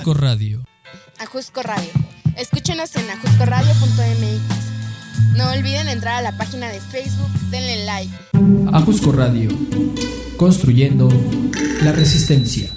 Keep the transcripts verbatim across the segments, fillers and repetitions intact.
Ajusco Radio. Ajusco Radio. Escúchenos en ajusco radio punto m x. No olviden entrar a la página de Facebook, denle like. Ajusco Radio. Construyendo la resistencia.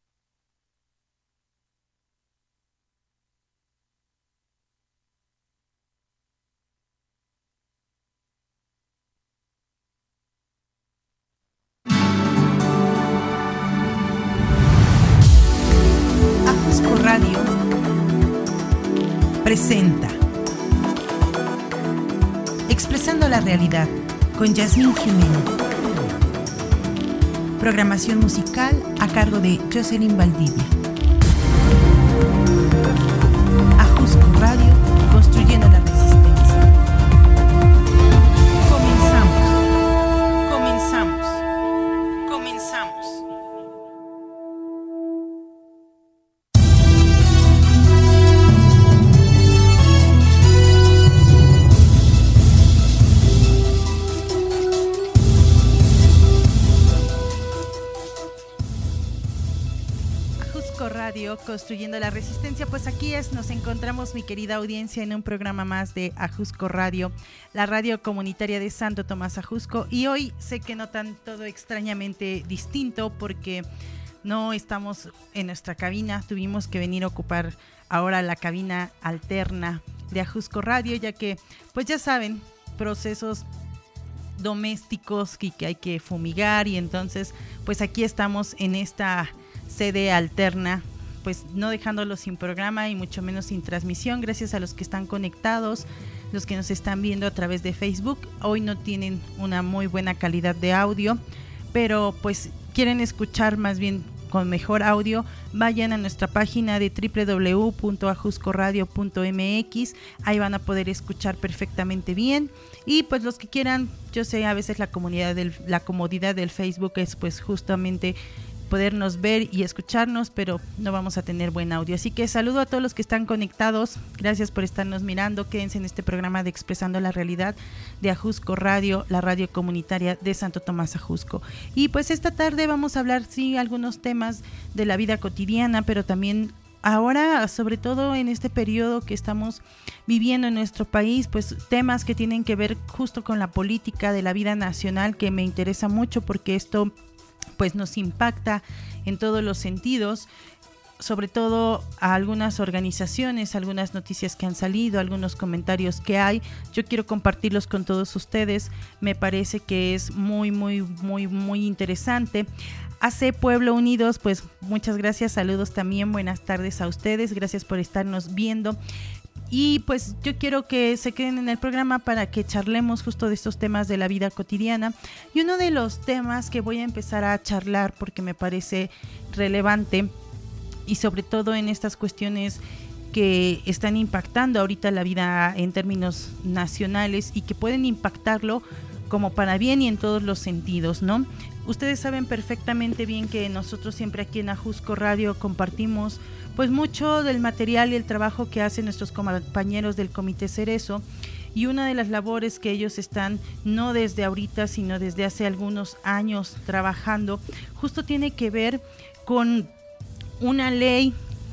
Presenta Expresando la Realidad con Yasmín Jiménez. Programación musical a cargo de Jocelyn Valdivia. Ajusco Radio, construyendo la resistencia. Comenzamos. Comenzamos. Comenzamos. Radio, construyendo la resistencia. Pues aquí es, nos encontramos, mi querida audiencia, en un programa más de Ajusco Radio, la radio comunitaria de Santo Tomás Ajusco. Y hoy sé que notan todo extrañamente distinto porque no estamos en nuestra cabina, tuvimos que venir a ocupar ahora la cabina alterna de Ajusco Radio, ya que, pues ya saben, procesos domésticos que, que hay que fumigar, y entonces pues aquí estamos en esta sede alterna, pues no dejándolos sin programa y mucho menos sin transmisión. Gracias a los que están conectados, los que nos están viendo a través de Facebook. Hoy no tienen una muy buena calidad de audio, pero pues quieren escuchar más bien con mejor audio, vayan a nuestra página de doble u doble u doble u punto ajusco radio punto m x. Ahí van a poder escuchar perfectamente bien. Y pues los que quieran, yo sé, a veces la comunidad del, la comodidad del Facebook es pues justamente podernos ver y escucharnos, pero no vamos a tener buen audio. Así que saludo a todos los que están conectados. Gracias por estarnos mirando. Quédense en este programa de Expresando la Realidad de Ajusco Radio, la radio comunitaria de Santo Tomás Ajusco. Y pues esta tarde vamos a hablar, sí, algunos temas de la vida cotidiana, pero también ahora, sobre todo en este periodo que estamos viviendo en nuestro país, pues temas que tienen que ver justo con la política de la vida nacional, que me interesa mucho porque esto pues nos impacta en todos los sentidos, sobre todo a algunas organizaciones, algunas noticias que han salido, algunos comentarios que hay. Yo quiero compartirlos con todos ustedes. Me parece que es muy, muy, muy, muy interesante. A C Pueblo Unidos, pues muchas gracias, saludos también, buenas tardes a ustedes, gracias por estarnos viendo. Y pues yo quiero que se queden en el programa para que charlemos justo de estos temas de la vida cotidiana. Y uno de los temas que voy a empezar a charlar porque me parece relevante, y sobre todo en estas cuestiones que están impactando ahorita la vida en términos nacionales y que pueden impactarlo como para bien y en todos los sentidos, ¿no? Ustedes saben perfectamente bien que nosotros siempre aquí en Ajusco Radio compartimos pues mucho del material y el trabajo que hacen nuestros compañeros del Comité Cerezo, y una de las labores que ellos están, no desde ahorita, sino desde hace algunos años trabajando, justo tiene que ver con una ley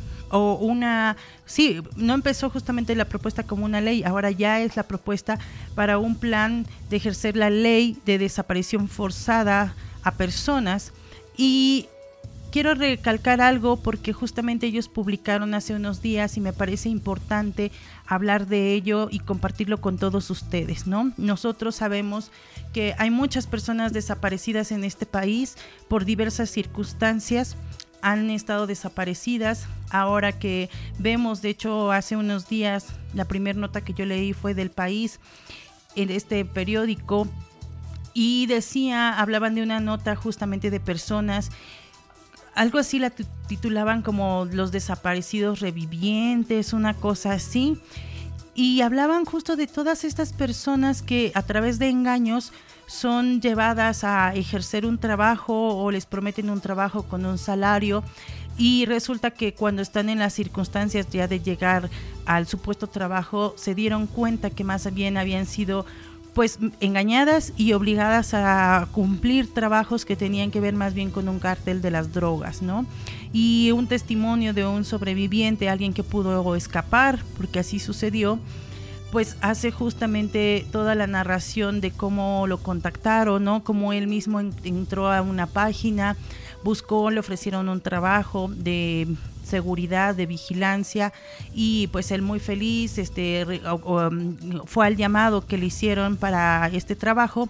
o una, sí, no empezó justamente la propuesta como una ley, ahora ya es la propuesta para un plan de ejercer la ley de desaparición forzada a personas. Y quiero recalcar algo porque justamente ellos publicaron hace unos días y me parece importante hablar de ello y compartirlo con todos ustedes, ¿no? Nosotros sabemos que hay muchas personas desaparecidas en este país por diversas circunstancias. Han estado desaparecidas. Ahora que vemos, de hecho, hace unos días, la primera nota que yo leí fue del País, en este periódico, y decía, hablaban de una nota justamente de personas, algo así la titulaban como los desaparecidos revivientes, una cosa así, y hablaban justo de todas estas personas que a través de engaños son llevadas a ejercer un trabajo o les prometen un trabajo con un salario, y resulta que cuando están en las circunstancias ya de llegar al supuesto trabajo se dieron cuenta que más bien habían sido pues engañadas y obligadas a cumplir trabajos que tenían que ver más bien con un cártel de las drogas, ¿no? Y un testimonio de un sobreviviente, alguien que pudo escapar, porque así sucedió, pues hace justamente toda la narración de cómo lo contactaron, ¿no? Cómo él mismo entró a una página, buscó, le ofrecieron un trabajo de seguridad, de vigilancia, y pues él muy feliz este fue al llamado que le hicieron para este trabajo,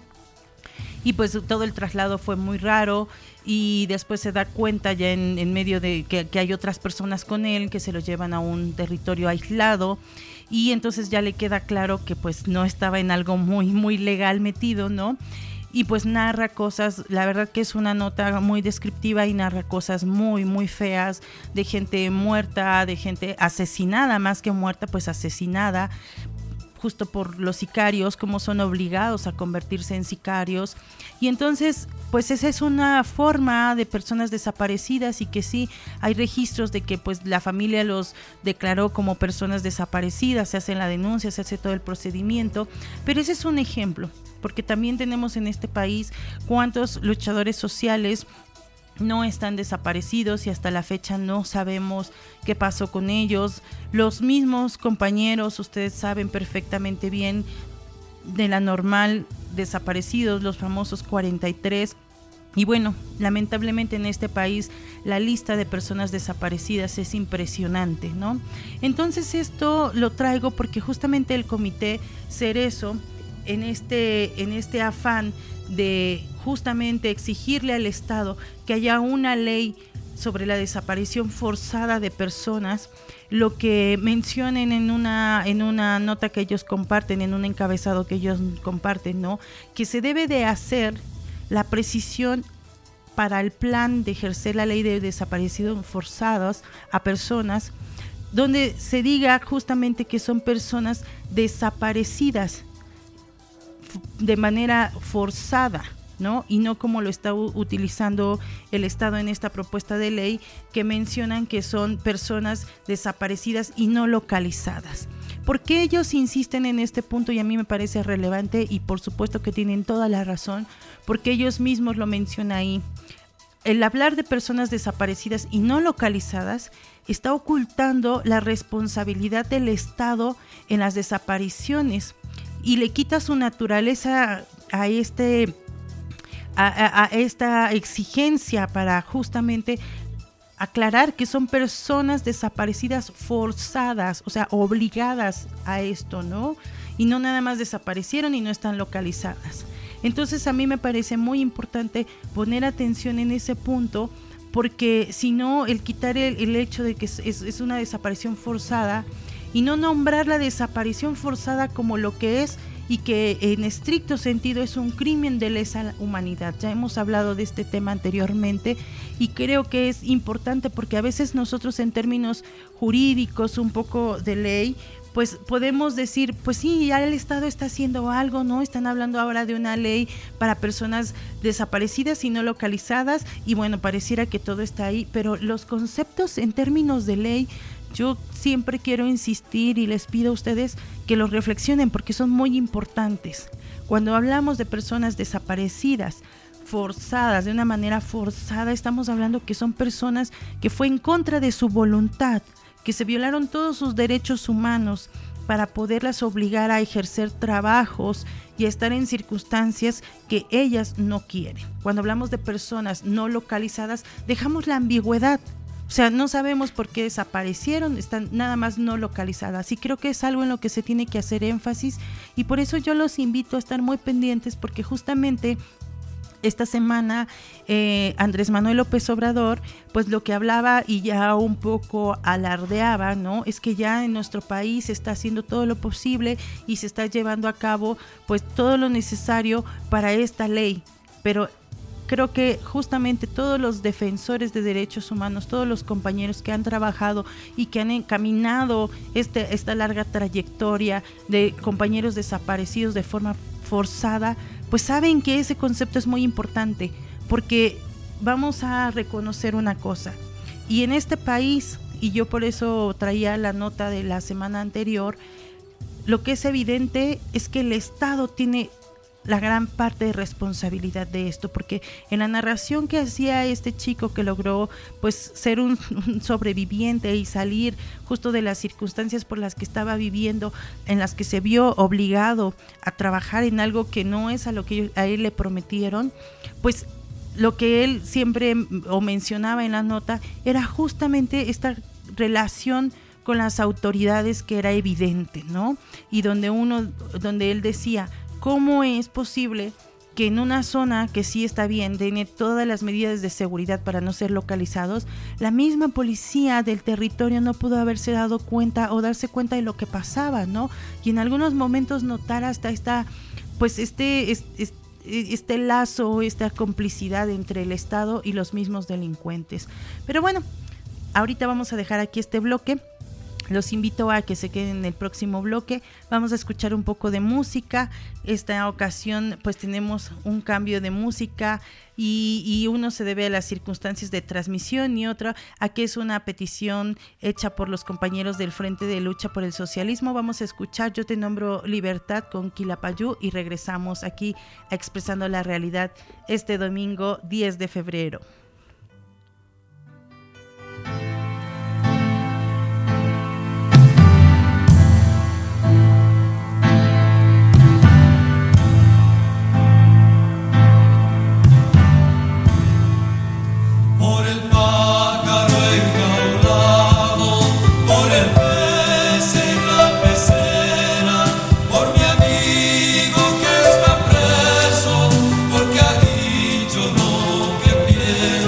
y pues todo el traslado fue muy raro, y después se da cuenta ya en, en medio de que, que hay otras personas con él que se lo llevan a un territorio aislado, y entonces ya le queda claro que pues no estaba en algo muy muy legal metido, ¿no? Y pues narra cosas, la verdad que es una nota muy descriptiva y narra cosas muy, muy feas, de gente muerta, de gente asesinada, más que muerta, pues asesinada, justo por los sicarios, cómo son obligados a convertirse en sicarios. Y entonces, pues esa es una forma de personas desaparecidas, y que sí, hay registros de que pues la familia los declaró como personas desaparecidas, se hace la denuncia, se hace todo el procedimiento, pero ese es un ejemplo, porque también tenemos en este país cuántos luchadores sociales no están desaparecidos y hasta la fecha no sabemos qué pasó con ellos. Los mismos compañeros, ustedes saben perfectamente bien, de la normal desaparecidos, los famosos cuarenta y tres. Y bueno, lamentablemente en este país la lista de personas desaparecidas es impresionante, ¿no? Entonces esto lo traigo porque justamente el Comité Cerezo, en este, en este afán de justamente exigirle al Estado que haya una ley sobre la desaparición forzada de personas, lo que mencionen en una, en una nota que ellos comparten, en un encabezado que ellos comparten, ¿no? Que se debe de hacer la precisión para el plan de ejercer la ley de desaparición forzados a personas, donde se diga justamente que son personas desaparecidas de manera forzada, ¿no? Y no como lo está u- utilizando el Estado en esta propuesta de ley, que mencionan que son personas desaparecidas y no localizadas. ¿Por qué ellos insisten en este punto? Y a mí me parece relevante, y por supuesto que tienen toda la razón, porque ellos mismos lo mencionan ahí. El hablar de personas desaparecidas y no localizadas está ocultando la responsabilidad del Estado en las desapariciones, y le quita su naturaleza a este a, a, a esta exigencia para justamente aclarar que son personas desaparecidas forzadas, o sea, obligadas a esto, ¿no? Y no nada más desaparecieron y no están localizadas. Entonces a mí me parece muy importante poner atención en ese punto, porque si no, el quitar el, el hecho de que es, es, es una desaparición forzada y no nombrar la desaparición forzada como lo que es, y que en estricto sentido es un crimen de lesa humanidad. Ya hemos hablado de este tema anteriormente, y creo que es importante porque a veces nosotros en términos jurídicos, un poco de ley, pues podemos decir, pues sí, ya el Estado está haciendo algo, ¿no? Están hablando ahora de una ley para personas desaparecidas y no localizadas, y bueno, pareciera que todo está ahí, pero los conceptos en términos de ley, yo siempre quiero insistir y les pido a ustedes que los reflexionen porque son muy importantes. Cuando hablamos de personas desaparecidas, forzadas, de una manera forzada, estamos hablando que son personas que fue en contra de su voluntad, que se violaron todos sus derechos humanos para poderlas obligar a ejercer trabajos y a estar en circunstancias que ellas no quieren. Cuando hablamos de personas no localizadas, dejamos la ambigüedad. O sea, no sabemos por qué desaparecieron, están nada más no localizadas. Y creo que es algo en lo que se tiene que hacer énfasis, y por eso yo los invito a estar muy pendientes, porque justamente esta semana eh, Andrés Manuel López Obrador, pues lo que hablaba y ya un poco alardeaba, ¿no? Es que ya en nuestro país se está haciendo todo lo posible y se está llevando a cabo pues todo lo necesario para esta ley, pero creo que justamente todos los defensores de derechos humanos, todos los compañeros que han trabajado y que han encaminado este, esta larga trayectoria de compañeros desaparecidos de forma forzada, pues saben que ese concepto es muy importante, porque vamos a reconocer una cosa, y en este país, y yo por eso traía la nota de la semana anterior, lo que es evidente es que el Estado tiene la gran parte de responsabilidad de esto, porque en la narración que hacía este chico que logró pues ser un, un sobreviviente y salir justo de las circunstancias por las que estaba viviendo, en las que se vio obligado a trabajar en algo que no es a lo que a él le prometieron, pues lo que él siempre o mencionaba en la nota era justamente esta relación con las autoridades que era evidente, ¿no? Y donde uno, donde él decía, ¿cómo es posible que en una zona que sí está bien, tiene todas las medidas de seguridad para no ser localizados, la misma policía del territorio no pudo haberse dado cuenta o darse cuenta de lo que pasaba, ¿no? Y en algunos momentos notar hasta esta, pues este, este, este lazo, esta complicidad entre el Estado y los mismos delincuentes. Pero bueno, ahorita vamos a dejar aquí este bloque. Los invito a que se queden en el próximo bloque. Vamos a escuchar un poco de música. Esta ocasión pues tenemos un cambio de música y, y uno se debe a las circunstancias de transmisión y otro a que es una petición hecha por los compañeros del Frente de Lucha por el Socialismo. Vamos a escuchar Yo te nombro Libertad con Quilapayún y regresamos aquí a Expresando la Realidad este domingo diez de febrero. Por el pájaro enjaulado, por el pez en la pecera, por mi amigo que está preso, porque ha dicho lo que piensa.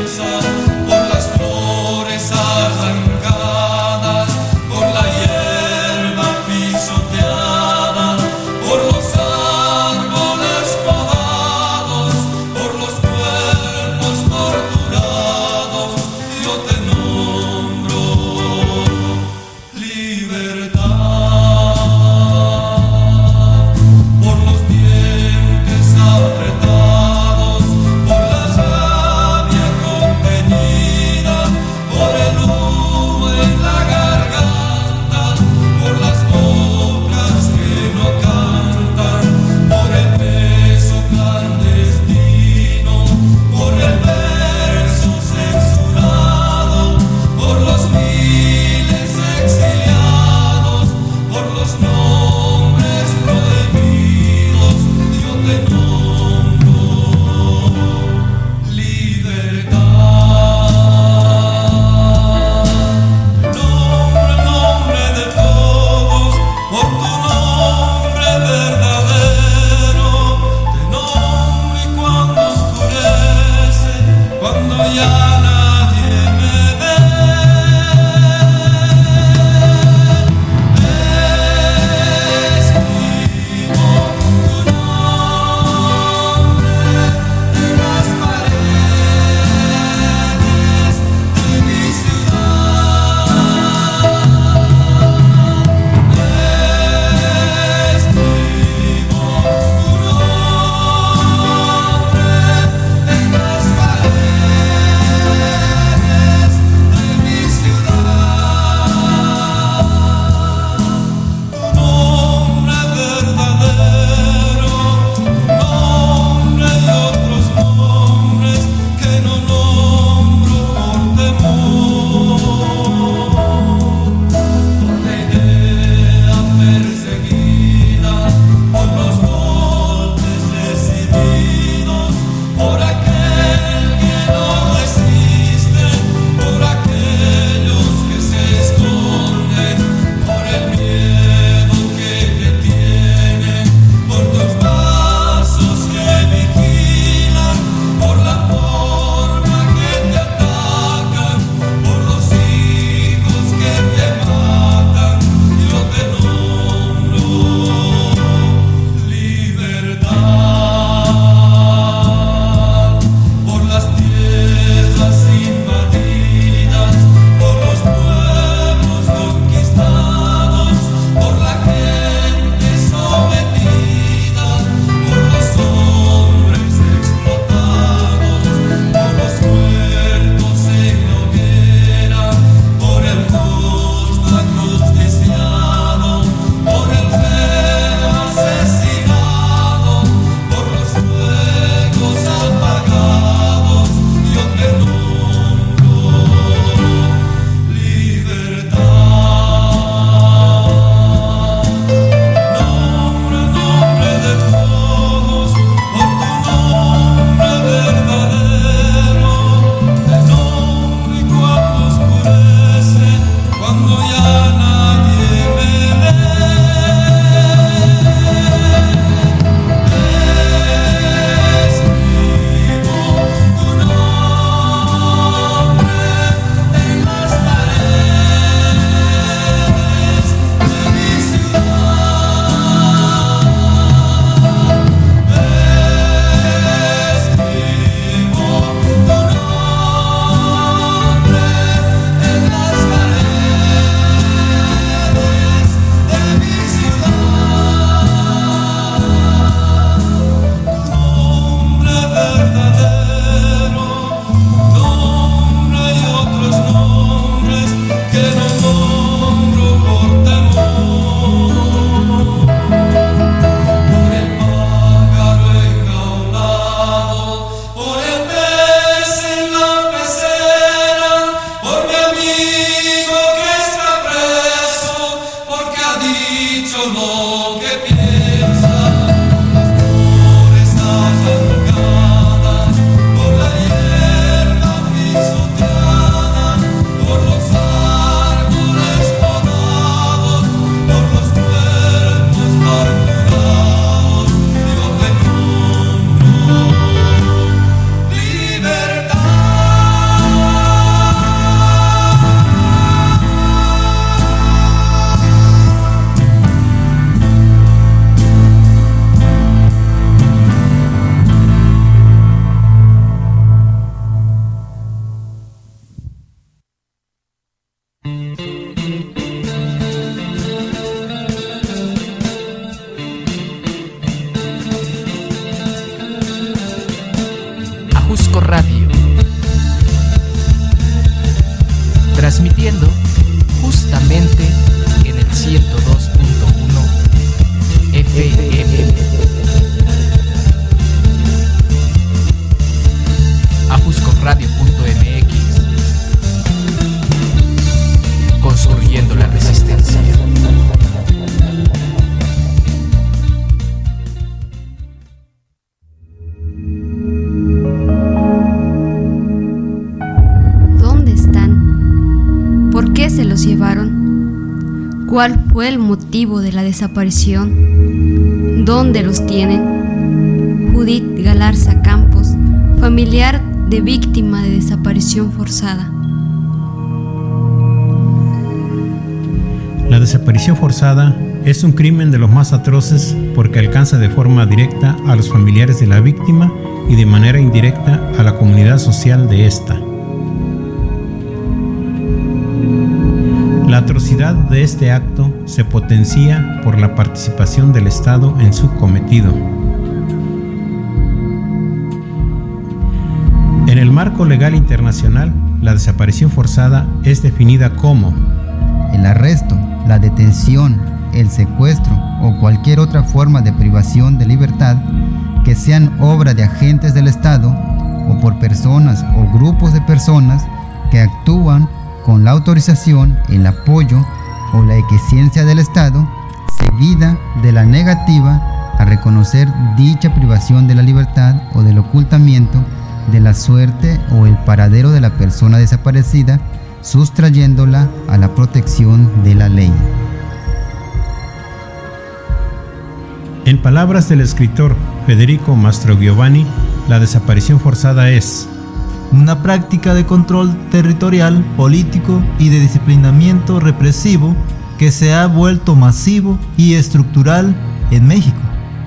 Construyendo la resistencia. ¿Dónde están? ¿Por qué se los llevaron? ¿Cuál fue el motivo de la desaparición? ¿Dónde los tienen? Judith Galarza Campos, familiar de víctima de desaparición forzada. La desaparición forzada es un crimen de los más atroces porque alcanza de forma directa a los familiares de la víctima y de manera indirecta a la comunidad social de esta. La atrocidad de este acto se potencia por la participación del Estado en su cometido. En el marco legal internacional, la desaparición forzada es definida como el arresto, la detención, el secuestro o cualquier otra forma de privación de libertad que sean obra de agentes del Estado o por personas o grupos de personas que actúan con la autorización, el apoyo o la aquiescencia del Estado, seguida de la negativa a reconocer dicha privación de la libertad o del ocultamiento de la suerte o el paradero de la persona desaparecida, sustrayéndola a la protección de la ley. En palabras del escritor Federico Mastrogiovanni, la desaparición forzada es una práctica de control territorial, político y de disciplinamiento represivo que se ha vuelto masivo y estructural en México.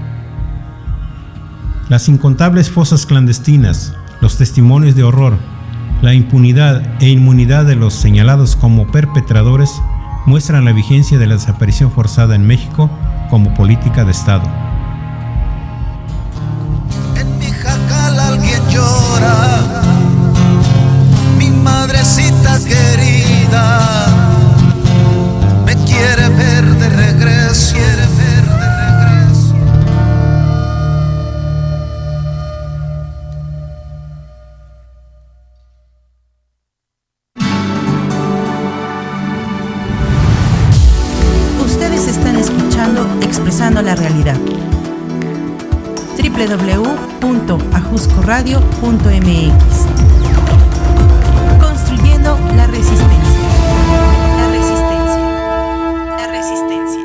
Las incontables fosas clandestinas, los testimonios de horror, la impunidad e inmunidad de los señalados como perpetradores muestran la vigencia de la desaparición forzada en México como política de Estado. En mi jacal alguien llora, mi madrecita querida me quiere ver de regreso, quiere ver de regreso. Ustedes están escuchando Expresando la Realidad. doble u doble u doble u punto ajusco radio punto m x. Construyendo la resistencia. La resistencia. La resistencia.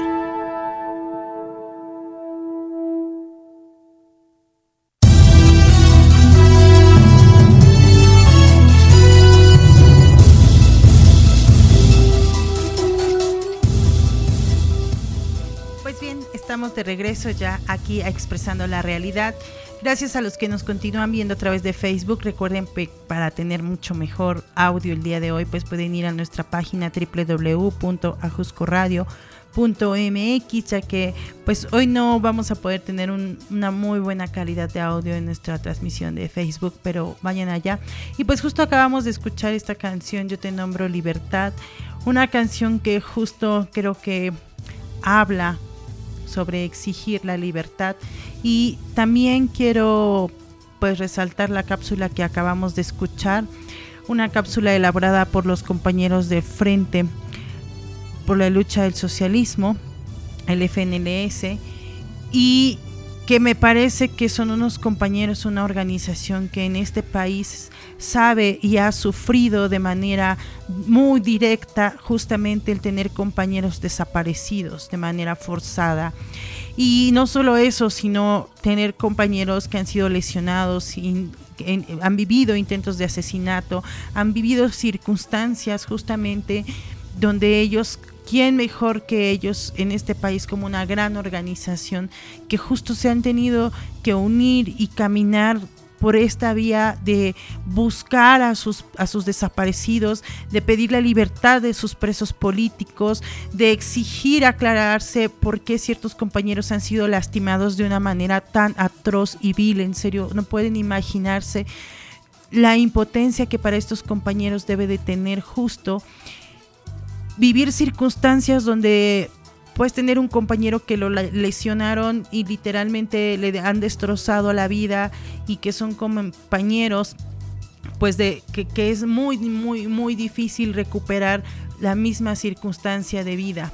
Pues bien, estamos de regreso ya aquí a Expresando la Realidad. Gracias a los que nos continúan viendo a través de Facebook. Recuerden que para tener mucho mejor audio el día de hoy, pues pueden ir a nuestra página doble u doble u doble u punto ajusco radio punto m x, ya que pues hoy no vamos a poder tener un, una muy buena calidad de audio en nuestra transmisión de Facebook, pero vayan allá. Y pues justo acabamos de escuchar esta canción, Yo te nombro Libertad, una canción que justo creo que habla sobre exigir la libertad. Y también quiero pues resaltar la cápsula que acabamos de escuchar, una cápsula elaborada por los compañeros de Frente por la Lucha del Socialismo, el F N L S, y que me parece que son unos compañeros, una organización que en este país sabe y ha sufrido de manera muy directa justamente el tener compañeros desaparecidos de manera forzada. Y no solo eso, sino tener compañeros que han sido lesionados, y en, han vivido intentos de asesinato, han vivido circunstancias justamente donde ellos, ¿quién mejor que ellos en este país como una gran organización que justo se han tenido que unir y caminar por esta vía de buscar a sus, a sus desaparecidos, de pedir la libertad de sus presos políticos, de exigir aclararse por qué ciertos compañeros han sido lastimados de una manera tan atroz y vil? En serio, no pueden imaginarse la impotencia que para estos compañeros debe de tener justo vivir circunstancias donde puedes tener un compañero que lo lesionaron y literalmente le han destrozado la vida, y que son compañeros pues de que, que es muy muy muy difícil recuperar la misma circunstancia de vida.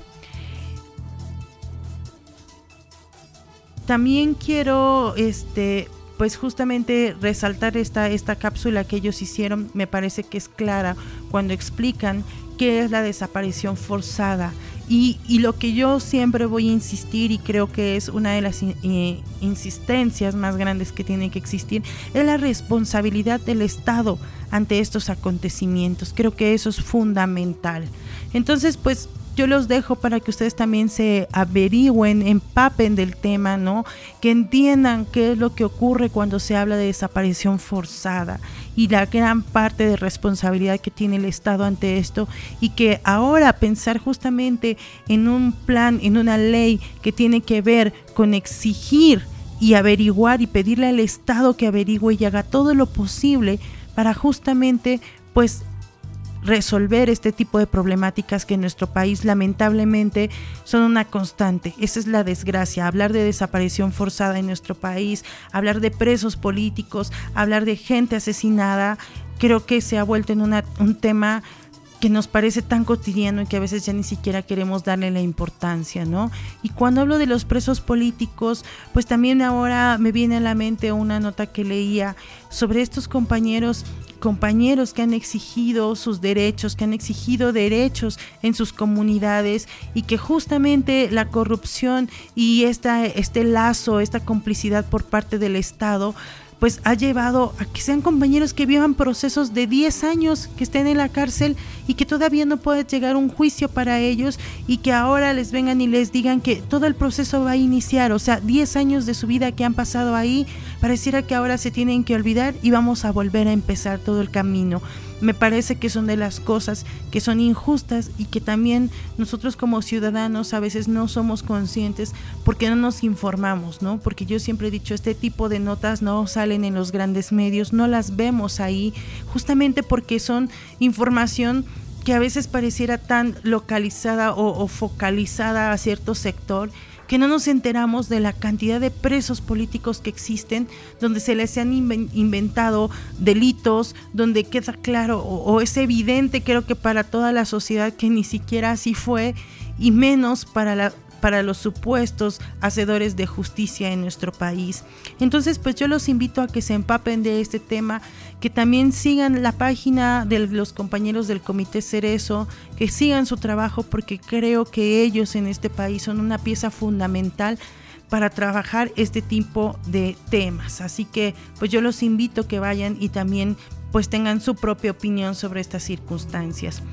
También quiero este pues justamente resaltar esta, esta cápsula que ellos hicieron. Me parece que es clara cuando explican qué es la desaparición forzada. Y, y lo que yo siempre voy a insistir, y creo que es una de las eh, insistencias más grandes que tiene que existir, es la responsabilidad del Estado ante estos acontecimientos. Creo que eso es fundamental. Entonces, pues yo los dejo para que ustedes también se averigüen, empapen del tema, ¿no? Que entiendan qué es lo que ocurre cuando se habla de desaparición forzada y la gran parte de responsabilidad que tiene el Estado ante esto, y que ahora pensar justamente en un plan, en una ley que tiene que ver con exigir y averiguar y pedirle al Estado que averigüe y haga todo lo posible para justamente, pues, resolver este tipo de problemáticas que en nuestro país lamentablemente son una constante. Esa es la desgracia, hablar de desaparición forzada en nuestro país, hablar de presos políticos, hablar de gente asesinada. Creo que se ha vuelto en una, un tema que nos parece tan cotidiano y que a veces ya ni siquiera queremos darle la importancia, ¿no? Y cuando hablo de los presos políticos, pues también ahora me viene a la mente una nota que leía sobre estos compañeros compañeros que han exigido sus derechos, que han exigido derechos en sus comunidades, y que justamente la corrupción y esta, este lazo, esta complicidad por parte del Estado, pues ha llevado a que sean compañeros que vivan procesos de diez años, que estén en la cárcel y que todavía no puede llegar un juicio para ellos, y que ahora les vengan y les digan que todo el proceso va a iniciar. O sea, diez años de su vida que han pasado ahí, pareciera que ahora se tienen que olvidar y vamos a volver a empezar todo el camino. Me parece que son de las cosas que son injustas y que también nosotros como ciudadanos a veces no somos conscientes porque no nos informamos, ¿no? Porque yo siempre he dicho, este tipo de notas no salen en los grandes medios, no las vemos ahí, justamente porque son información que a veces pareciera tan localizada o, o focalizada a cierto sector, que no nos enteramos de la cantidad de presos políticos que existen, donde se les han inventado delitos, donde queda claro o, o es evidente, creo que para toda la sociedad, que ni siquiera así fue, y menos para la para los supuestos hacedores de justicia en nuestro país. Entonces, pues yo los invito a que se empapen de este tema, que también sigan la página de los compañeros del Comité Cerezo, que sigan su trabajo, porque creo que ellos en este país son una pieza fundamental para trabajar este tipo de temas. Así que pues yo los invito a que vayan y también pues tengan su propia opinión sobre estas circunstancias.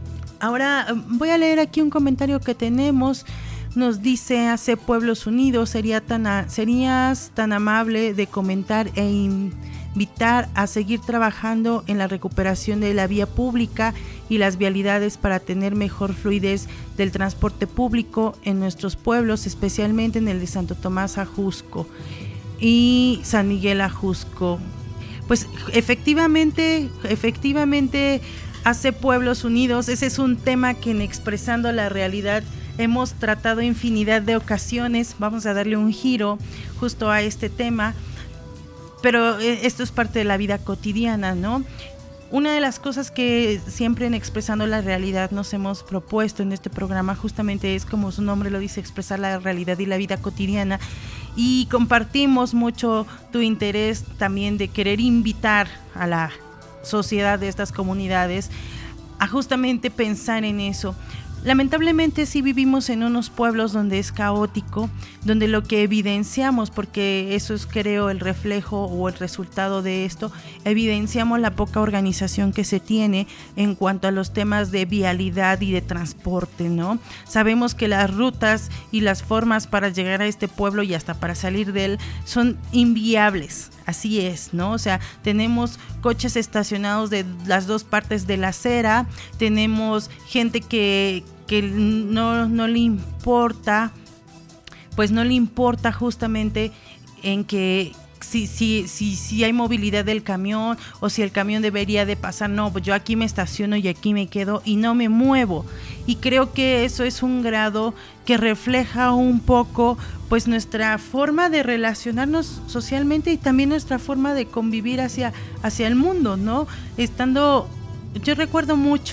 Ahora voy a leer aquí un comentario que tenemos. Nos dice A C Pueblos Unidos: sería tan a, serías tan amable de comentar e invitar a seguir trabajando en la recuperación de la vía pública y las vialidades para tener mejor fluidez del transporte público en nuestros pueblos, especialmente en el de Santo Tomás Ajusco y San Miguel Ajusco. Pues efectivamente, efectivamente A C Pueblos Unidos, ese es un tema que en Expresando la Realidad hemos tratado infinidad de ocasiones. Vamos a darle un giro justo a este tema, pero esto es parte de la vida cotidiana, ¿no? Una de las cosas que siempre en Expresando la Realidad nos hemos propuesto en este programa justamente es, como su nombre lo dice, expresar la realidad y la vida cotidiana, y compartimos mucho tu interés también de querer invitar a la sociedad de estas comunidades a justamente pensar en eso. Lamentablemente sí vivimos en unos pueblos donde es caótico, donde lo que evidenciamos, porque eso es creo el reflejo o el resultado de esto, evidenciamos la poca organización que se tiene en cuanto a los temas de vialidad y de transporte, ¿no? Sabemos que las rutas y las formas para llegar a este pueblo y hasta para salir de él son inviables. Así es, ¿no? O sea, tenemos coches estacionados de las dos partes de la acera, tenemos gente que, que no, no le importa, pues no le importa justamente en que si, si, si, si hay movilidad del camión o si el camión debería de pasar. No, pues yo aquí me estaciono y aquí me quedo y no me muevo. Y creo que eso es un grado que refleja un poco pues nuestra forma de relacionarnos socialmente y también nuestra forma de convivir hacia, hacia el mundo, ¿no? Estando, yo recuerdo mucho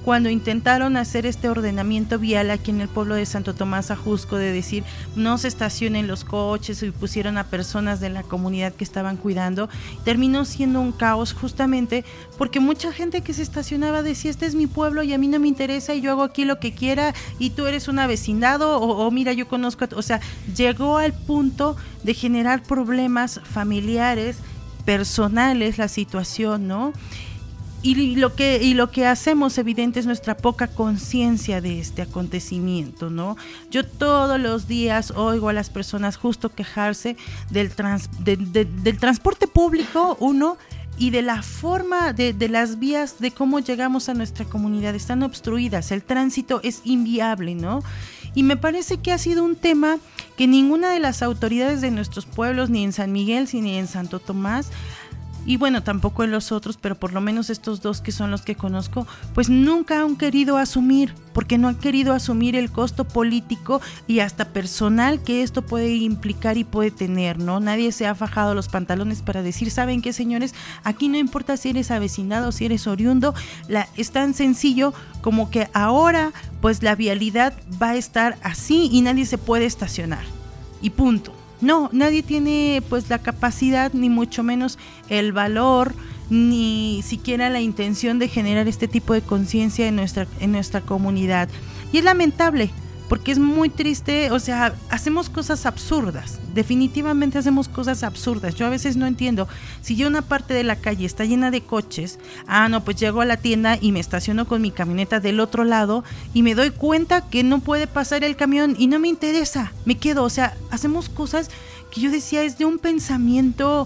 cuando intentaron hacer este ordenamiento vial aquí en el pueblo de Santo Tomás Ajusco, de decir no se estacionen los coches, y pusieron a personas de la comunidad que estaban cuidando, terminó siendo un caos justamente porque mucha gente que se estacionaba decía, este es mi pueblo y a mí no me interesa y yo hago aquí lo que quiera y tú eres una vecindado o, o mira, yo conozco, o sea, llegó al punto de generar problemas familiares, personales, la situación, ¿no? Y lo que y lo que hacemos evidente es nuestra poca conciencia de este acontecimiento, ¿no? Yo todos los días oigo a las personas justo quejarse del trans, de, de, del transporte público, uno, y de la forma de, de las vías de cómo llegamos a nuestra comunidad. Están obstruidas, el tránsito es inviable, ¿no? Y me parece que ha sido un tema que ninguna de las autoridades de nuestros pueblos, ni en San Miguel, ni en Santo Tomás, y bueno, tampoco en los otros, pero por lo menos estos dos que son los que conozco, pues nunca han querido asumir, porque no han querido asumir el costo político y hasta personal que esto puede implicar y puede tener, ¿no? Nadie se ha fajado los pantalones para decir, ¿saben qué, señores? Aquí no importa si eres avecindado, si eres oriundo, la, es tan sencillo como que ahora pues la vialidad va a estar así y nadie se puede estacionar, y punto. No, nadie tiene pues la capacidad, ni mucho menos el valor, ni siquiera la intención de generar este tipo de conciencia en nuestra, en nuestra comunidad. Y es lamentable, porque es muy triste, o sea, hacemos cosas absurdas, definitivamente hacemos cosas absurdas. Yo a veces no entiendo, si ya una parte de la calle está llena de coches, ah, no, pues llego a la tienda y me estaciono con mi camioneta del otro lado y me doy cuenta que no puede pasar el camión y no me interesa, me quedo, o sea, hacemos cosas que yo decía es de un pensamiento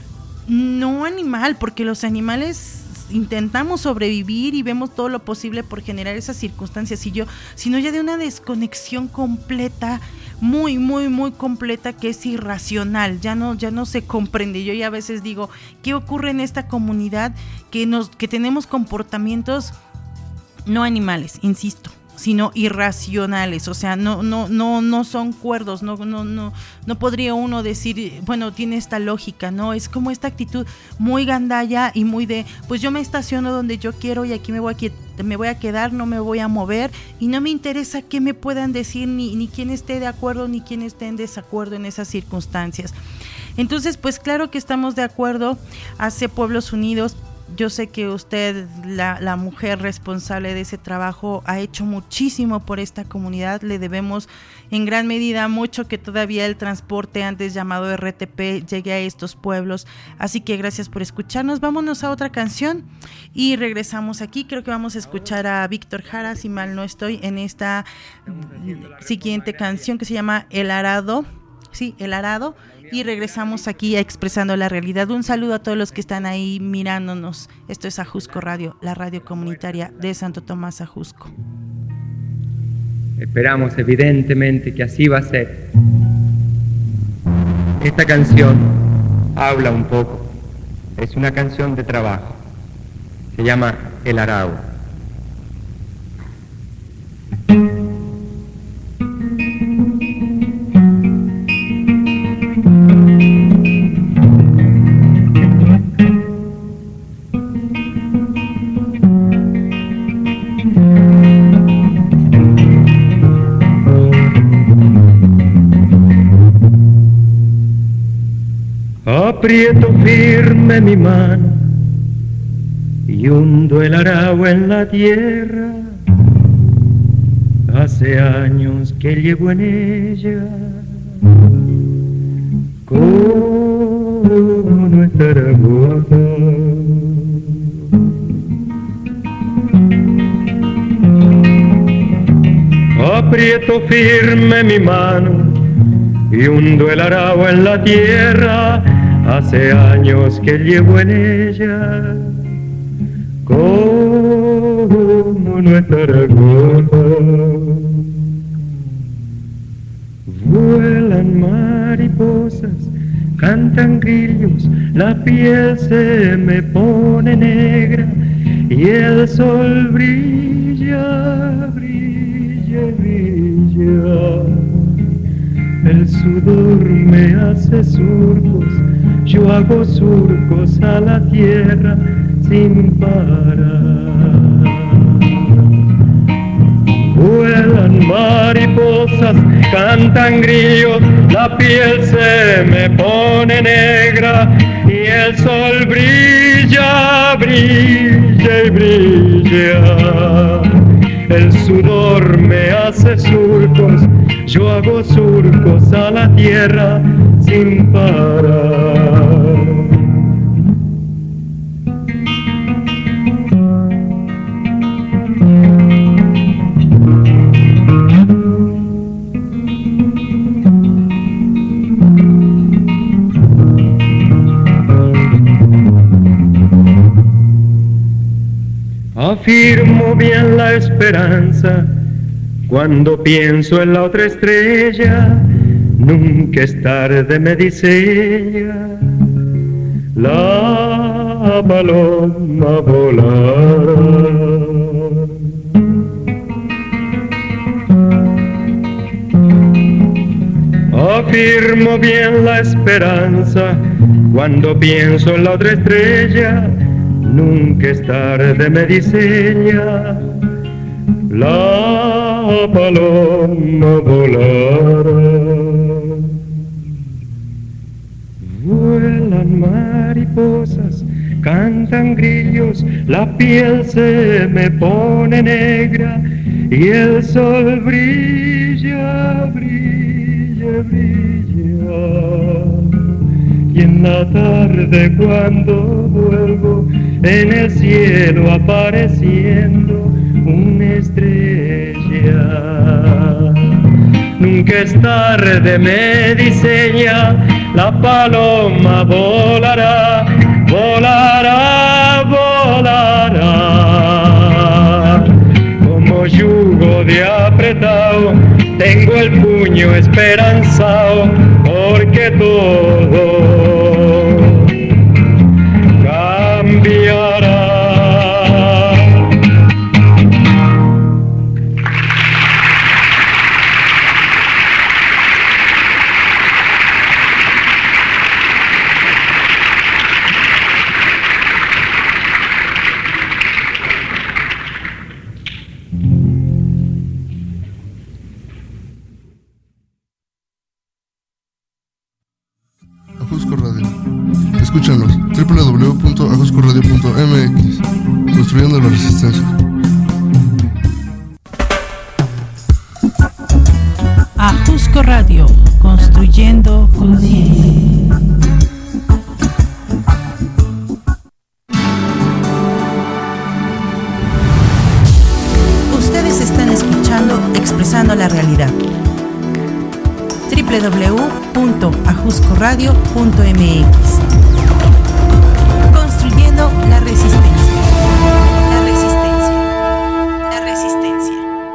no animal, porque los animales intentamos sobrevivir y vemos todo lo posible por generar esas circunstancias, y yo, sino ya de una desconexión completa, muy, muy, muy completa, que es irracional, ya no, ya no se comprende. Yo ya a veces digo, ¿qué ocurre en esta comunidad? Que nos, que tenemos comportamientos no animales, insisto, sino irracionales, o sea, no, no, no, no son cuerdos, no, no, no, no podría uno decir, bueno, tiene esta lógica, no, es como esta actitud muy gandalla y muy de, pues yo me estaciono donde yo quiero y aquí me voy a, me voy a quedar, no me voy a mover y no me interesa qué me puedan decir, ni, ni quién esté de acuerdo, ni quién esté en desacuerdo en esas circunstancias. Entonces, pues claro que estamos de acuerdo, hace Pueblos Unidos. Yo sé que usted, la, la mujer responsable de ese trabajo, ha hecho muchísimo por esta comunidad. Le debemos en gran medida mucho que todavía el transporte antes llamado R T P llegue a estos pueblos. Así que gracias por escucharnos. Vámonos a otra canción y regresamos aquí. Creo que vamos a escuchar a Víctor Jara, si mal no estoy, en esta siguiente canción que se llama El Arado. Sí, El Arado. Y regresamos aquí a Expresando la Realidad. Un saludo a todos los que están ahí mirándonos. Esto es Ajusco Radio, la radio comunitaria de Santo Tomás Ajusco. Esperamos evidentemente que así va a ser. Esta canción habla un poco. Es una canción de trabajo. Se llama El Arado. Aprieto firme mi mano y hundo el arado en la tierra. Hace años que llevo en ella como nuestra gota. Aprieto firme mi mano y hundo el arado en la tierra. Hace años que llevo en ella como nuestra gota. Vuelan mariposas, cantan grillos, la piel se me pone negra y el sol brilla, brilla, brilla. El sudor me hace surcos, yo hago surcos a la tierra sin parar. Vuelan mariposas, cantan grillos, la piel se me pone negra y el sol brilla, brilla y brilla. El sudor me hace surcos, yo hago surcos a la tierra sin parar. Afirmo bien la esperanza cuando pienso en la otra estrella. Nunca es tarde, me dice ella, la paloma volará. Afirmo bien la esperanza cuando pienso en la otra estrella. Nunca es tarde, me dice ella, la paloma volará. Vuelan mariposas, cantan grillos, la piel se me pone negra y el sol brilla, brilla, brilla. Y en la tarde cuando vuelvo, en el cielo apareciendo una estrella. Nunca es tarde, me dice ella, la paloma volará, volará, volará. Como yugo de apretado, tengo el puño esperanzado, porque todo cambiará. Ajusco Radio. Escúchanos, doble u doble u doble u punto ajusco radio punto m x. Construyendo la resistencia. Ajusco Radio, construyendo conciencia. Ustedes están escuchando Expresando la Realidad. doble u doble u doble u punto ajusco radio punto m x. Construyendo la resistencia. La resistencia. La resistencia.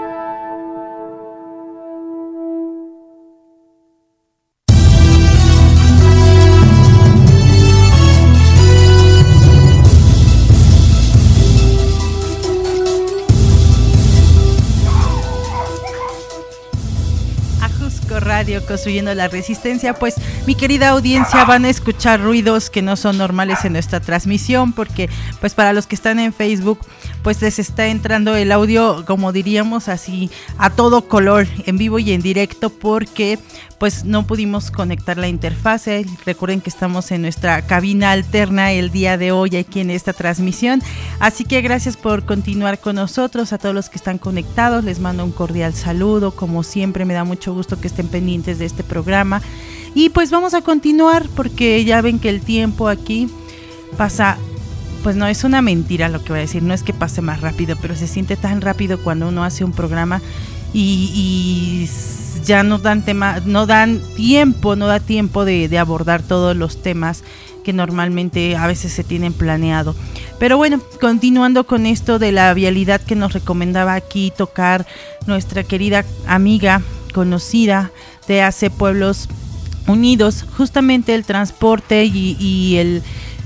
Radio, construyendo la resistencia. Pues mi querida audiencia, van a escuchar ruidos que no son normales en nuestra transmisión, porque pues para los que están en Facebook pues les está entrando el audio, como diríamos así, a todo color, en vivo y en directo, porque pues no pudimos conectar la interfase. Recuerden que estamos en nuestra cabina alterna el día de hoy aquí en esta transmisión, así que gracias por continuar con nosotros. A todos los que están conectados les mando un cordial saludo, como siempre me da mucho gusto que estén pendientes de este programa. Y pues vamos a continuar, porque ya ven que el tiempo aquí pasa, pues no es una mentira lo que voy a decir, no es que pase más rápido, pero se siente tan rápido cuando uno hace un programa y, y ya no dan tema, no dan tiempo, no da tiempo de, de abordar todos los temas que normalmente a veces se tienen planeado. Pero bueno, continuando con esto de la vialidad que nos recomendaba aquí tocar nuestra querida amiga conocida de A C Pueblos Unidos, justamente el transporte y, y el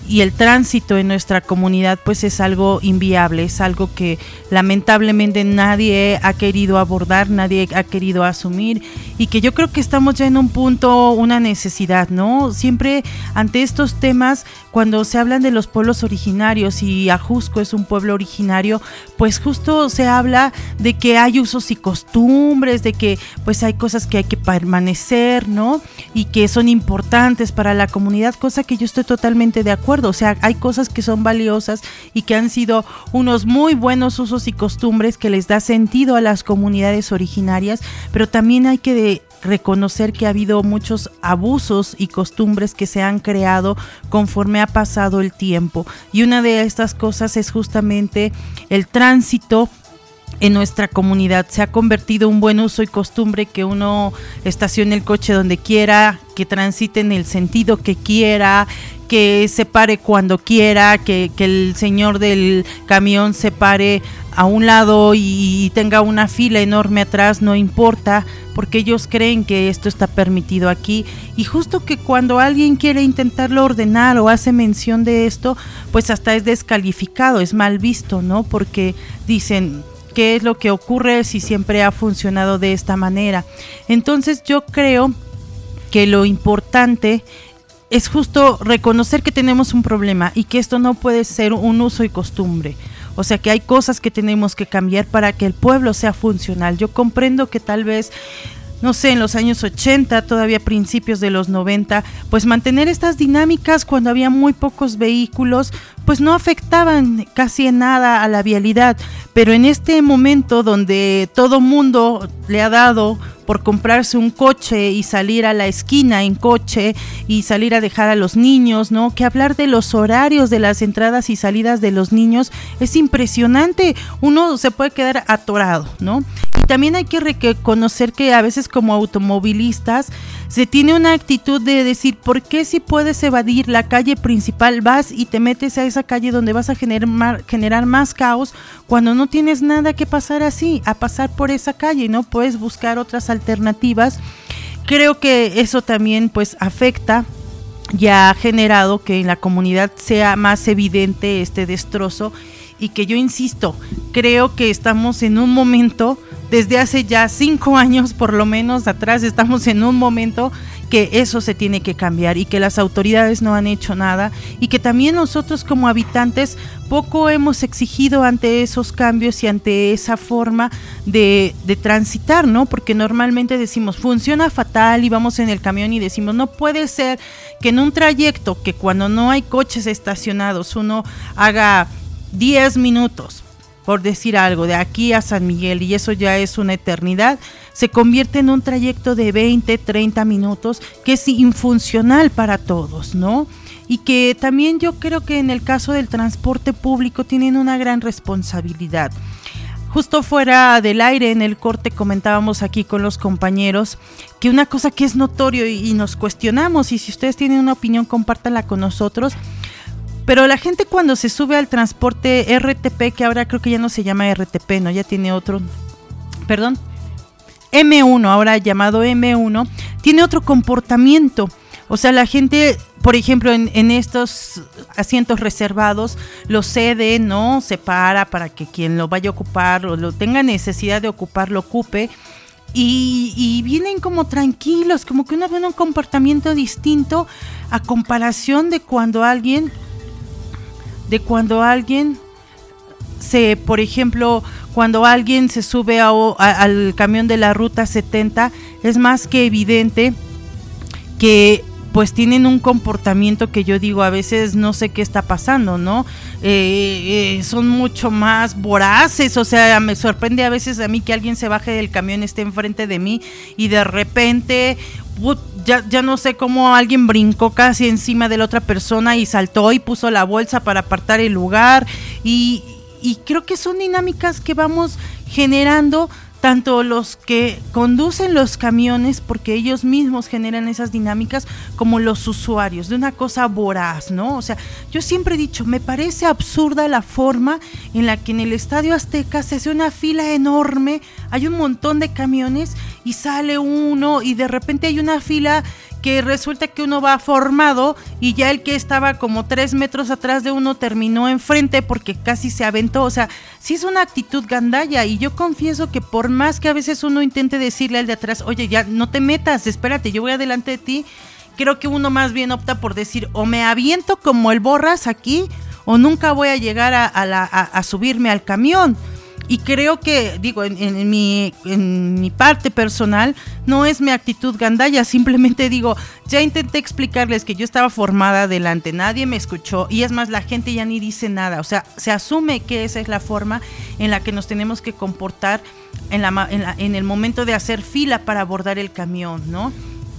y el tránsito en nuestra comunidad pues es algo inviable, es algo que lamentablemente nadie ha querido abordar, nadie ha querido asumir, y que yo creo que estamos ya en un punto, una necesidad, ¿no? Siempre ante estos temas, cuando se hablan de los pueblos originarios, y Ajusco es un pueblo originario, pues justo se habla de que hay usos y costumbres, de que pues hay cosas que hay que permanecer, ¿no? Y que son importantes para la comunidad, cosa que yo estoy totalmente de acuerdo. O sea, hay cosas que son valiosas y que han sido unos muy buenos usos y costumbres que les da sentido a las comunidades originarias, pero también hay que de reconocer que ha habido muchos abusos y costumbres que se han creado conforme ha pasado el tiempo, y una de estas cosas es justamente el tránsito en nuestra comunidad. Se ha convertido un buen uso y costumbre que uno estacione el coche donde quiera, que transite en el sentido que quiera, que se pare cuando quiera, que, que el señor del camión se pare a un lado y, y tenga una fila enorme atrás, no importa, porque ellos creen que esto está permitido aquí. Y justo que cuando alguien quiere intentarlo ordenar o hace mención de esto, pues hasta es descalificado, es mal visto, ¿no? Porque dicen, ¿qué es lo que ocurre si siempre ha funcionado de esta manera? Entonces yo creo que lo importante es justo reconocer que tenemos un problema y que esto no puede ser un uso y costumbre. O sea, que hay cosas que tenemos que cambiar para que el pueblo sea funcional. Yo comprendo que tal vez, no sé, en los años ochenta, todavía principios de los noventa, pues mantener estas dinámicas cuando había muy pocos vehículos, pues no afectaban casi en nada a la vialidad. Pero en este momento donde todo mundo le ha dado por comprarse un coche y salir a la esquina en coche y salir a dejar a los niños, ¿no? Que hablar de los horarios de las entradas y salidas de los niños es impresionante. Uno se puede quedar atorado, ¿no? Y también hay que reconocer que a veces como automovilistas se tiene una actitud de decir, ¿por qué si puedes evadir la calle principal vas y te metes a esa calle donde vas a generar, generar más caos cuando no tienes nada que pasar así, a pasar por esa calle, ¿no? Puedes buscar otras alternativas. Creo que eso también pues afecta y ha generado que en la comunidad sea más evidente este destrozo, y que yo insisto, creo que estamos en un momento, desde hace ya cinco años por lo menos atrás, estamos en un momento que eso se tiene que cambiar y que las autoridades no han hecho nada, y que también nosotros como habitantes poco hemos exigido ante esos cambios y ante esa forma de, de transitar, ¿no? Porque normalmente decimos, funciona fatal, y vamos en el camión y decimos, no puede ser que en un trayecto que cuando no hay coches estacionados uno haga diez minutos, por decir algo, de aquí a San Miguel, y eso ya es una eternidad, se convierte en un trayecto de veinte, treinta minutos, que es infuncional para todos, ¿no? Y que también yo creo que en el caso del transporte público tienen una gran responsabilidad. Justo fuera del aire, en el corte, comentábamos aquí con los compañeros que una cosa que es notorio y, y nos cuestionamos, y si ustedes tienen una opinión, compártanla con nosotros. Pero la gente cuando se sube al transporte R T P, que ahora creo que ya no se llama R T P, no, ya tiene otro, perdón, eme uno, ahora llamado eme uno, tiene otro comportamiento. O sea, la gente, por ejemplo, en, en estos asientos reservados, lo cede, ¿no? Se para para que quien lo vaya a ocupar o lo tenga necesidad de ocupar, lo ocupe. Y, y vienen como tranquilos, como que uno ve un comportamiento distinto a comparación de cuando alguien... de cuando alguien se, por ejemplo, cuando alguien se sube a, a, al camión de la ruta setenta, es más que evidente que pues tienen un comportamiento que yo digo, a veces no sé qué está pasando, ¿no? Eh, eh, son mucho más voraces, o sea, me sorprende a veces a mí que alguien se baje del camión, esté enfrente de mí y de repente... Ya, ya no sé cómo alguien brincó casi encima de la otra persona y saltó y puso la bolsa para apartar el lugar, y, y creo que son dinámicas que vamos generando tanto los que conducen los camiones, porque ellos mismos generan esas dinámicas, como los usuarios, de una cosa voraz, ¿no? O sea, yo siempre he dicho, me parece absurda la forma en la que en el Estadio Azteca se hace una fila enorme, hay un montón de camiones y sale uno y de repente hay una fila que resulta que uno va formado y ya el que estaba como tres metros atrás de uno terminó enfrente porque casi se aventó. O sea, sí es una actitud gandalla, y yo confieso que por más que a veces uno intente decirle al de atrás, oye, ya no te metas, espérate, yo voy adelante de ti, creo que uno más bien opta por decir, o me aviento como el Borras aquí, o nunca voy a llegar a, a, la, a, a subirme al camión. Y creo que, digo, en, en, mi, en mi parte personal, no es mi actitud gandalla, simplemente digo, ya intenté explicarles que yo estaba formada adelante, nadie me escuchó, y es más, la gente ya ni dice nada. O sea, se asume que esa es la forma en la que nos tenemos que comportar en, la, en, la, en el momento de hacer fila para abordar el camión, ¿no?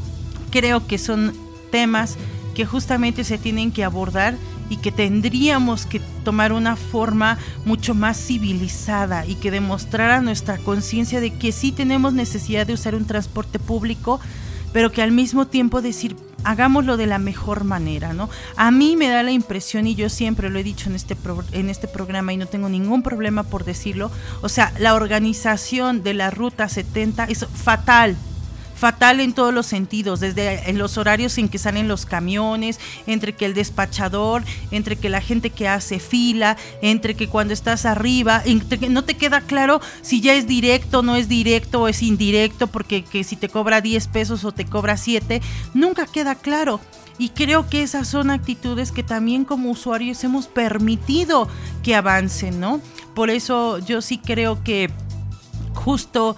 Creo que son temas que justamente se tienen que abordar y que tendríamos que tomar una forma mucho más civilizada y que demostrara nuestra conciencia de que sí tenemos necesidad de usar un transporte público, pero que al mismo tiempo decir, hagámoslo de la mejor manera, ¿no? A mí me da la impresión, y yo siempre lo he dicho en este, pro, en este programa y no tengo ningún problema por decirlo, o sea, la organización de la Ruta setenta es fatal. Fatal en todos los sentidos, desde en los horarios en que salen los camiones, entre que el despachador, entre que la gente que hace fila, entre que cuando estás arriba, entre que no te queda claro si ya es directo, no es directo o es indirecto, porque que si te cobra diez pesos o te cobra siete, nunca queda claro. Y creo que esas son actitudes que también como usuarios hemos permitido que avancen, ¿no? Por eso yo sí creo que justo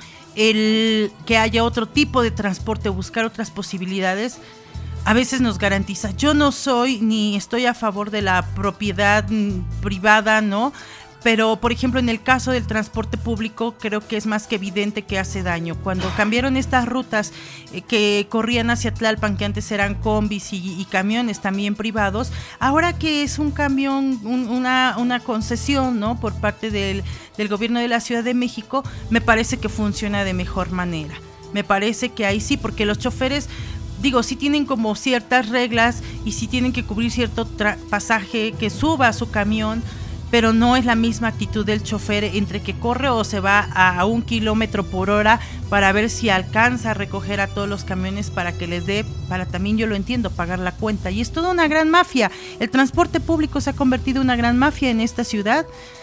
el que haya otro tipo de transporte, buscar otras posibilidades, a veces nos garantiza. Yo no soy ni estoy a favor de la propiedad privada, ¿no? Pero, por ejemplo, en el caso del transporte público, creo que es más que evidente que hace daño. Cuando cambiaron estas rutas eh, que corrían hacia Tlalpan, que antes eran combis y, y camiones también privados, ahora que es un camión, un, una, una concesión, ¿no?, por parte del, del gobierno de la Ciudad de México, me parece que funciona de mejor manera. Me parece que ahí sí, porque los choferes, digo, sí tienen como ciertas reglas y sí tienen que cubrir cierto tra- pasaje que suba a su camión, pero no es la misma actitud del chofer entre que corre o se va a un kilómetro por hora para ver si alcanza a recoger a todos los camiones para que les dé, para también, yo lo entiendo, pagar la cuenta. Y es toda una gran mafia. El transporte público se ha convertido en una gran mafia en esta ciudad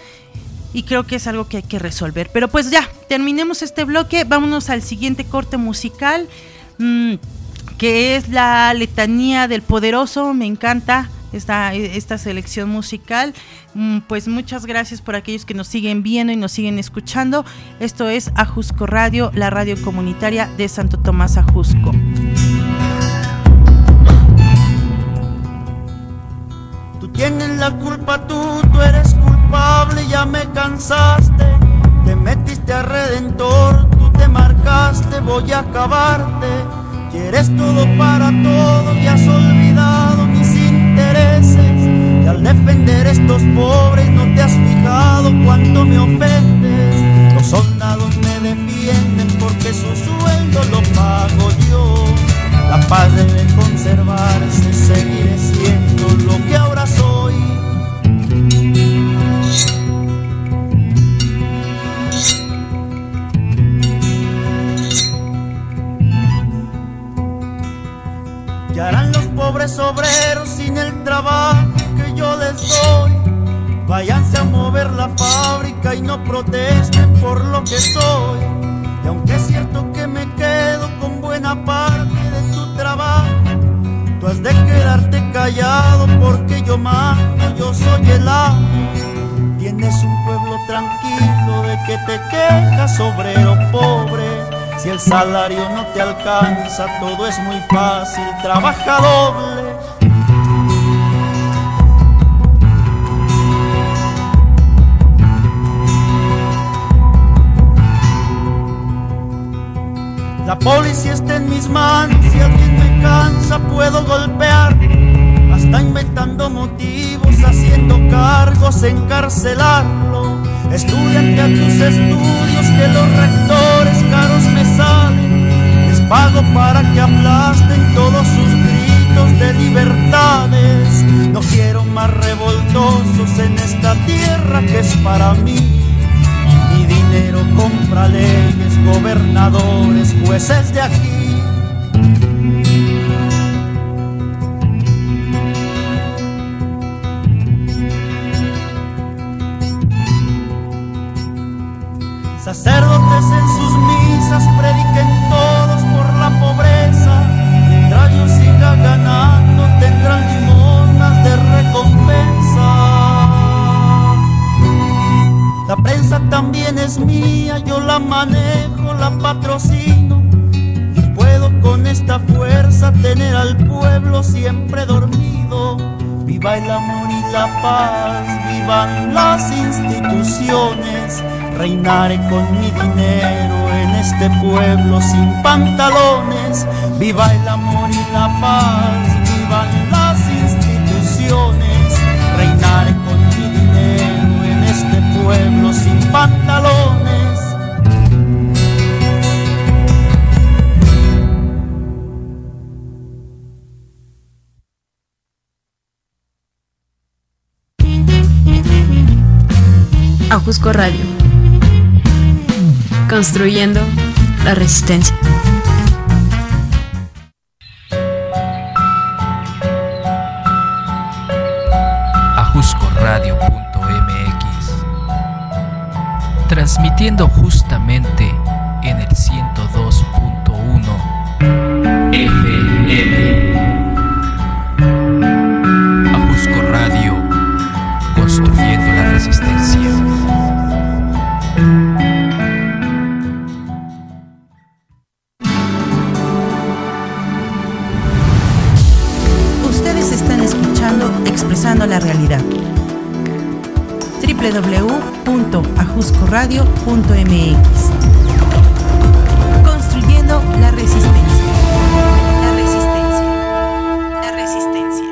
y creo que es algo que hay que resolver. Pero pues ya, terminemos este bloque, vámonos al siguiente corte musical, mmm, que es la letanía del poderoso. Me encanta esta, esta selección musical. Pues muchas gracias por aquellos que nos siguen viendo y nos siguen escuchando. Esto es Ajusco Radio, la radio comunitaria de Santo Tomás Ajusco. Tú tienes la culpa, tú, tú eres culpable, ya me cansaste. Te metiste a Redentor, tú te marcaste, voy a acabarte. Quieres todo para todo y has olvidado mis intereses. Y al defender estos pobres no te has fijado cuánto me ofendes. Los soldados me defienden porque su sueldo lo pago yo. La paz debe conservarse, seguiré siendo lo que ahora soy. ¿Qué harán los pobres obreros sin el trabajo que yo les doy? Váyanse a mover la fábrica y no protesten por lo que soy. Y aunque es cierto que me quedo con buena parte de tu trabajo, tú has de quedarte callado porque yo mando, yo soy el amo. Tienes un pueblo tranquilo de que te quejas, obrero pobre. Si el salario no te alcanza, todo es muy fácil, trabaja doble. La policía está en mis manos, si alguien me cansa puedo golpear. Hasta inventando motivos, haciendo cargos, encarcelarlo. Estudiante a tus estudios que los rectores caros me salen. Les pago para que aplasten todos sus gritos de libertades. No quiero más revoltosos en esta tierra que es para mí. Mi dinero compra leyes, gobernadores, jueces de aquí. tener al pueblo siempre dormido. Viva el amor y la paz, vivan las instituciones. Reinaré con mi dinero en este pueblo sin pantalones. Viva el amor y la paz, vivan las instituciones. Reinaré con mi dinero en este pueblo sin pantalones. Ajusco Radio, construyendo la resistencia. ajusco radio punto m x, transmitiendo justamente en el ciento dos punto uno F M. Ajusco Radio, construyendo la resistencia. Ustedes están escuchando Expresando la Realidad. doble u doble u doble u punto ajusco radio punto m x. Construyendo la resistencia. La resistencia. La resistencia.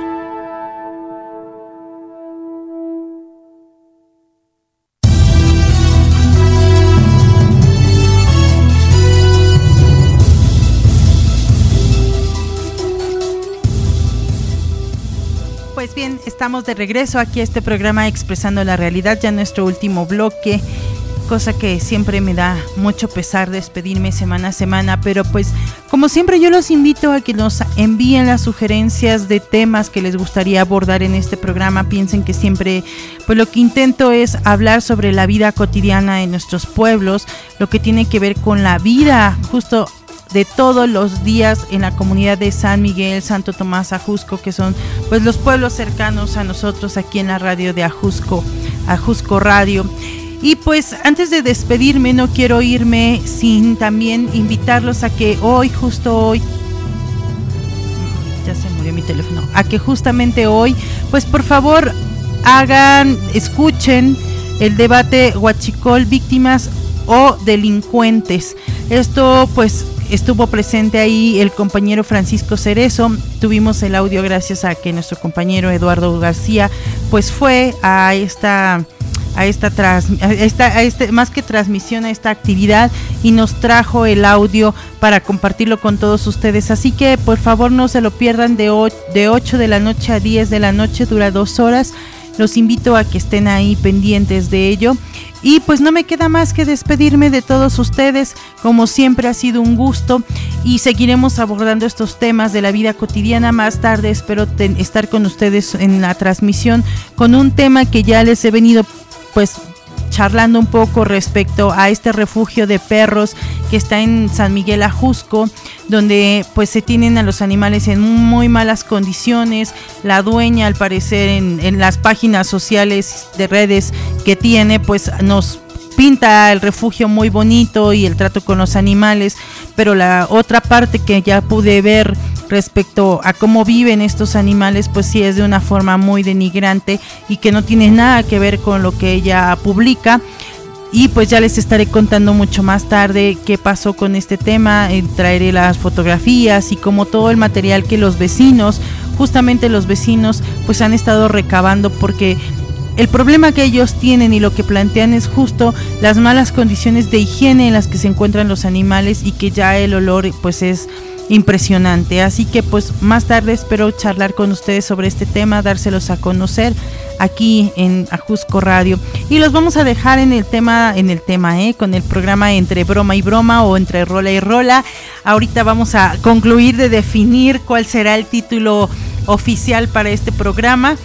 Pues bien, estamos de regreso aquí a este programa Expresando la Realidad, ya nuestro último bloque, cosa que siempre me da mucho pesar despedirme semana a semana, pero pues como siempre yo los invito a que nos envíen las sugerencias de temas que les gustaría abordar en este programa. Piensen que siempre pues lo que intento es hablar sobre la vida cotidiana en nuestros pueblos, lo que tiene que ver con la vida justo de todos los días en la comunidad de San Miguel, Santo Tomás, Ajusco, que son pues los pueblos cercanos a nosotros aquí en la radio de Ajusco, Ajusco Radio. Y pues antes de despedirme, no quiero irme sin también invitarlos a que hoy, justo hoy, ya se murió mi teléfono, a que justamente hoy, pues por favor hagan, escuchen el debate Huachicol, víctimas o delincuentes. Esto pues estuvo presente ahí el compañero Francisco Cerezo. Tuvimos el audio gracias a que nuestro compañero Eduardo García pues fue a esta a esta, trans, a esta a este más que transmisión, a esta actividad, y nos trajo el audio para compartirlo con todos ustedes. Así que por favor no se lo pierdan, de, o, de ocho de la noche a diez de la noche, dura dos horas. Los invito a que estén ahí pendientes de ello. Y pues no me queda más que despedirme de todos ustedes. Como siempre ha sido un gusto y seguiremos abordando estos temas de la vida cotidiana. Más tarde espero ten, estar con ustedes en la transmisión con un tema que ya les he venido pues charlando un poco respecto a este refugio de perros que está en San Miguel Ajusco, donde pues se tienen a los animales en muy malas condiciones. La dueña, al parecer, en, en las páginas sociales de redes que tiene, pues nos pinta el refugio muy bonito y el trato con los animales, pero la otra parte que ya pude ver respecto a cómo viven estos animales, pues sí es de una forma muy denigrante y que no tiene nada que ver con lo que ella publica. Y pues ya les estaré contando mucho más tarde qué pasó con este tema. Eh, traeré las fotografías y como todo el material que los vecinos, justamente los vecinos, pues han estado recabando, porque el problema que ellos tienen y lo que plantean es justo las malas condiciones de higiene en las que se encuentran los animales, y que ya el olor pues es impresionante. Así que pues más tarde espero charlar con ustedes sobre este tema, dárselos a conocer aquí en Ajusco Radio, y los vamos a dejar en el tema, en el tema, eh, con el programa Entre Broma y Broma o Entre Rola y Rola. Ahorita vamos a concluir de definir cuál será el título oficial para este programa.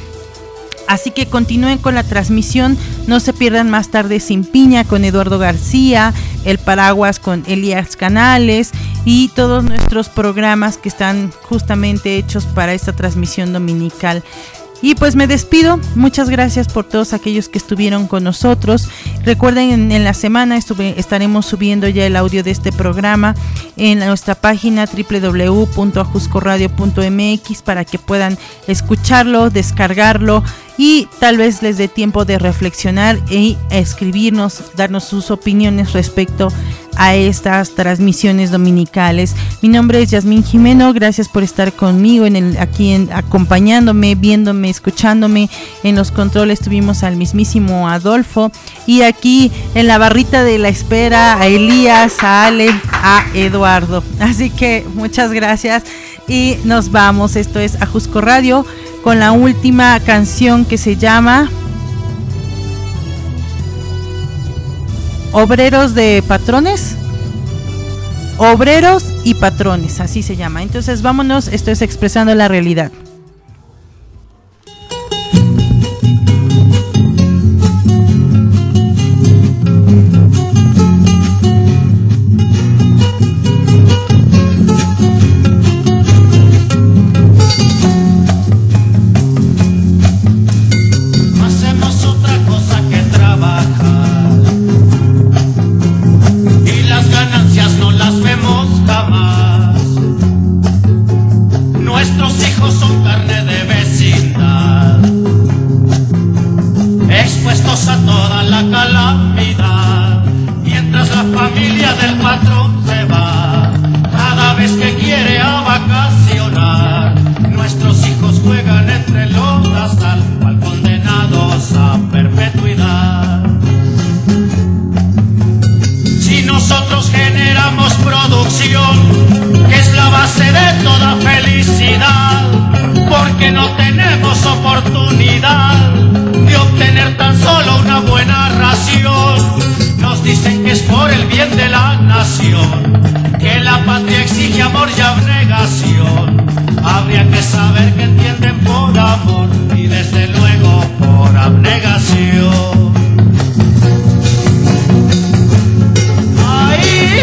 Así que continúen con la transmisión, no se pierdan Más Tarde Sin Piña con Eduardo García, El Paraguas con Elías Canales y todos nuestros programas que están justamente hechos para esta transmisión dominical. Y pues me despido, muchas gracias por todos aquellos que estuvieron con nosotros. Recuerden, en, en la semana estuve, estaremos subiendo ya el audio de este programa en nuestra página doble u doble u doble u punto ajusco radio punto m x para que puedan escucharlo, descargarlo y tal vez les dé tiempo de reflexionar e escribirnos, darnos sus opiniones respecto a estas transmisiones dominicales. Mi nombre es Yasmín Jimeno, gracias por estar conmigo en el, aquí en, acompañándome, viéndome, escuchándome. En los controles tuvimos al mismísimo Adolfo y aquí en la barrita de la espera a Elías, a Ale, a Eduardo. Así que muchas gracias y nos vamos. Esto es Ajusco Radio con la última canción que se llama Obreros de Patrones, Obreros y Patrones, así se llama. Entonces vámonos, esto es Expresando la Realidad. A toda la calamidad, mientras la familia del patrón se va, cada vez que quiere a vacacionar, nuestros hijos juegan entre lodas tal cual condenados a perpetuidad. Si nosotros generamos producción, que es la base de toda felicidad, porque no tenemos oportunidad de obtener tan solo una buena ración. Nos dicen que es por el bien de la nación, que la patria exige amor y abnegación. Habría que saber que entienden por amor y desde luego por abnegación. ¡Ay!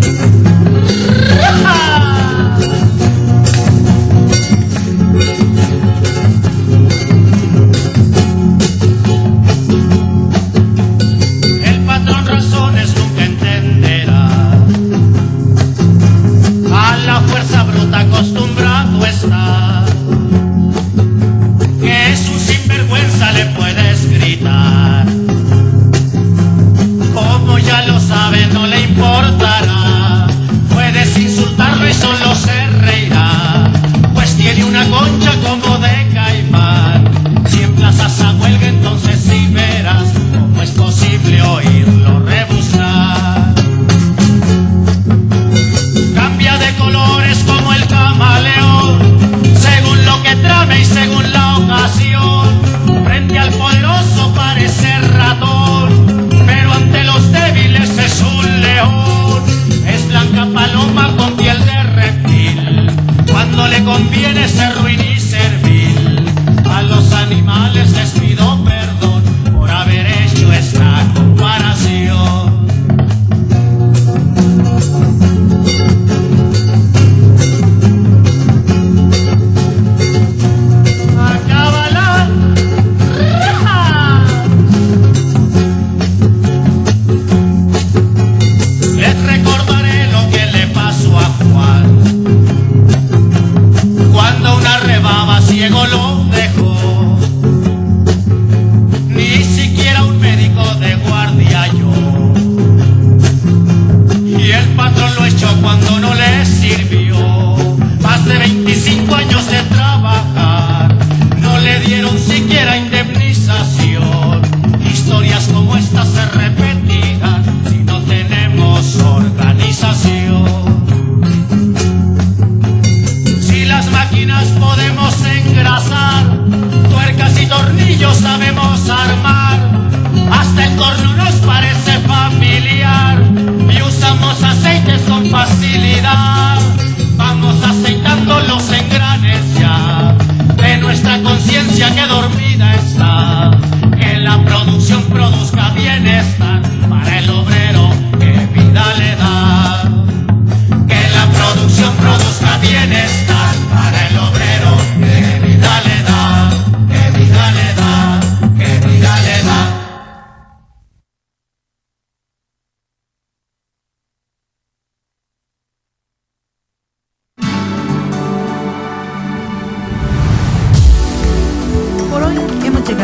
Acostumbrado está, que es un sinvergüenza le puedes gritar,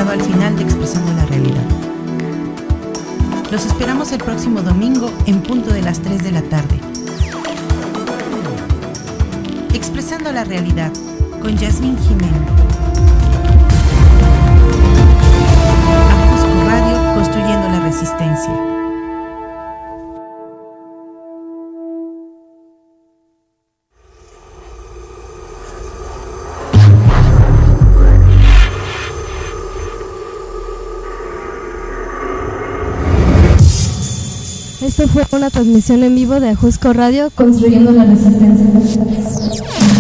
llegado al final de Expresando la Realidad. Los esperamos el próximo domingo en punto de las tres de la tarde. Expresando la Realidad con Yasmín Jiménez. Ajusco Radio, construyendo la resistencia. Esto fue una transmisión en vivo de Ajusco Radio, construyendo la resistencia.